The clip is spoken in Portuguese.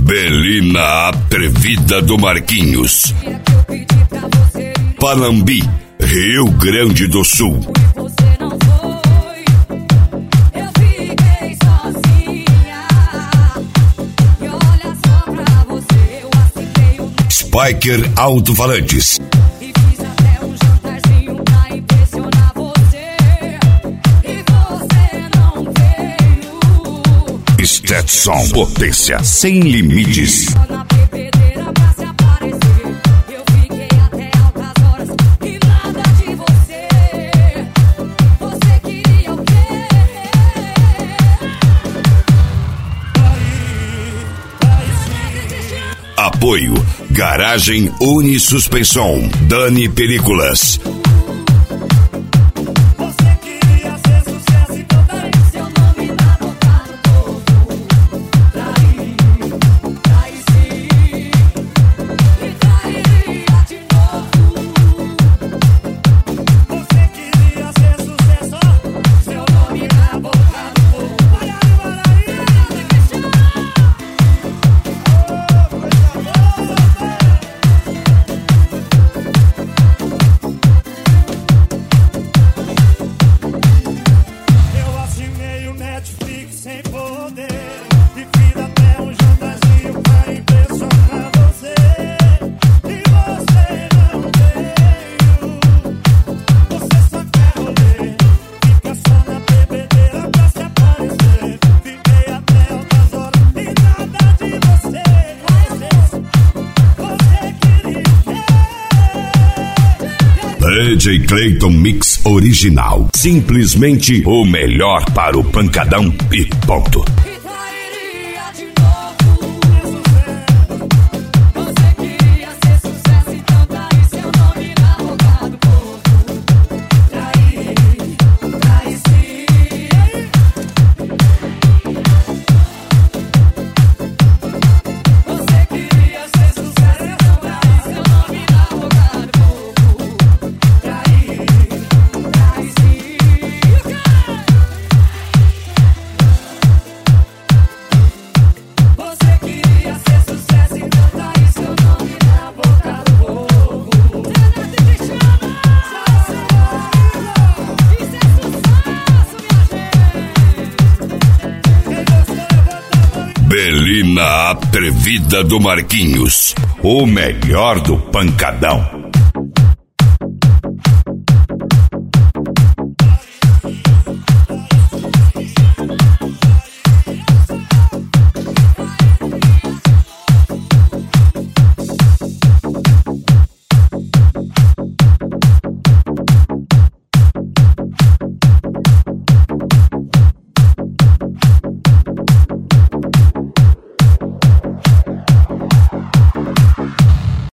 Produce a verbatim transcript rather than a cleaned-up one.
Belina Atrevida do Marquinhos. Panambi, Rio Grande do Sul. Spiker Alto-Falantes. Stetson, potência sem limites. Apoio Garagem Unisuspensão, Dani Películas. D J Clayton Mix Original. Simplesmente o melhor para o pancadão e ponto. Belina Atrevida do Marquinhos, o melhor do pancadão.